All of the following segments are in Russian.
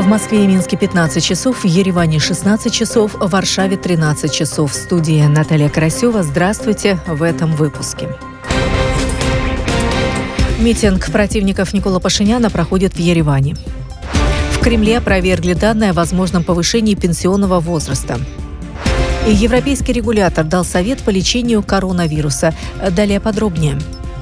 В Москве и Минске 15 часов, в Ереване 16 часов, в Варшаве 13 часов. В студии Наталья Карасева. Здравствуйте в этом выпуске. Митинг противников Никола Пашиняна проходит в Ереване. В Кремле опровергли данные о возможном повышении пенсионного возраста. И европейский регулятор дал совет по лечению коронавируса. Далее подробнее.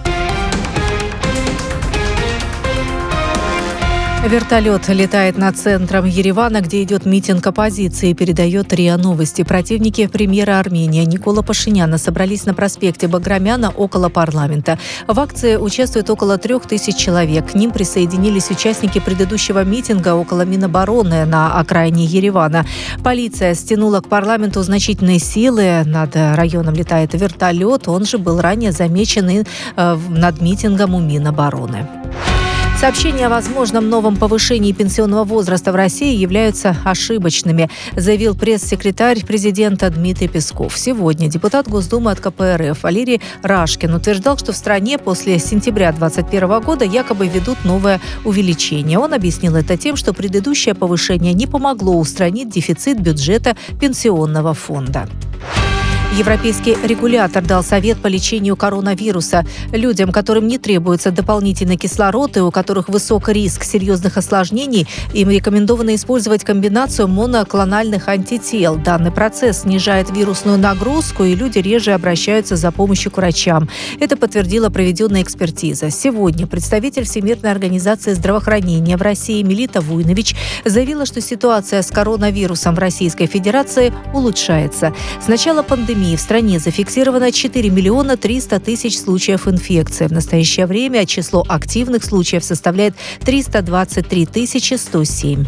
Вертолет летает над центром Еревана, где идет митинг оппозиции, передает РИА Новости. Противники премьера Армении Никола Пашиняна собрались на проспекте Баграмяна около парламента. В акции участвует около 3000 человек. К ним присоединились участники предыдущего митинга около Минобороны на окраине Еревана. Полиция стянула к парламенту значительные силы. Над районом летает вертолет. Он же был ранее замечен и над митингом у Минобороны. Сообщения о возможном новом повышении пенсионного возраста в России являются ошибочными, заявил пресс-секретарь президента Дмитрий Песков. Сегодня депутат Госдумы от КПРФ Валерий Рашкин утверждал, что в стране после сентября 2021 года якобы ведут новое увеличение. Он объяснил это тем, что предыдущее повышение не помогло устранить дефицит бюджета пенсионного фонда. Европейский регулятор дал совет по лечению коронавируса. Людям, которым не требуется дополнительный кислород и у которых высок риск серьезных осложнений, им рекомендовано использовать комбинацию моноклональных антител. Данный процесс снижает вирусную нагрузку, и люди реже обращаются за помощью к врачам. Это подтвердила проведенная экспертиза. Сегодня представитель Всемирной организации здравоохранения в России Мелита Вуйнович заявила, что ситуация с коронавирусом в Российской Федерации улучшается. С начала пандемии в стране зафиксировано 4 миллиона 300 тысяч случаев инфекции. В настоящее время число активных случаев составляет 323 107.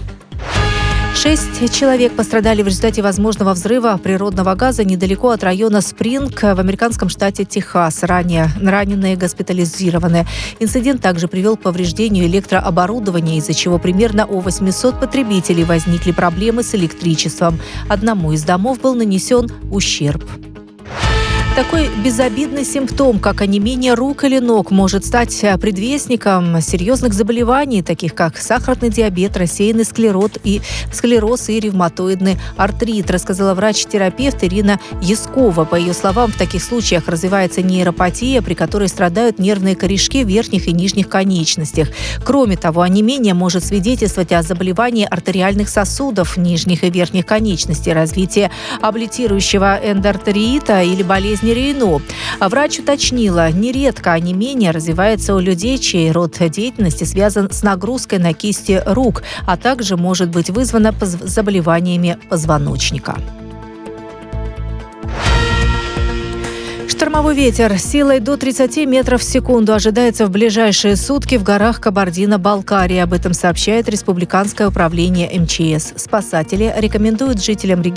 6 человек пострадали в результате возможного взрыва природного газа недалеко от района Спринг в американском штате Техас. Ранее раненые госпитализированы. Инцидент также привел к повреждению электрооборудования, из-за чего примерно у 800 потребителей возникли проблемы с электричеством. Одному из домов был нанесен ущерб. Такой безобидный симптом, как онемение рук или ног, может стать предвестником серьезных заболеваний, таких как сахарный диабет, рассеянный склероз и ревматоидный артрит, рассказала врач-терапевт Ирина Яскова. По ее словам, в таких случаях развивается нейропатия, при которой страдают нервные корешки в верхних и нижних конечностях. Кроме того, онемение может свидетельствовать о заболевании артериальных сосудов нижних и верхних конечностей, развитии облитирующего эндоартериита или болезни Рейно. Врач уточнила, нередко онемение развивается у людей, чей род деятельности связан с нагрузкой на кисти рук, а также может быть вызвано заболеваниями позвоночника. Штормовой ветер силой до 30 метров в секунду ожидается в ближайшие сутки в горах Кабардино-Балкарии. Об этом сообщает Республиканское управление МЧС. Спасатели рекомендуют жителям региона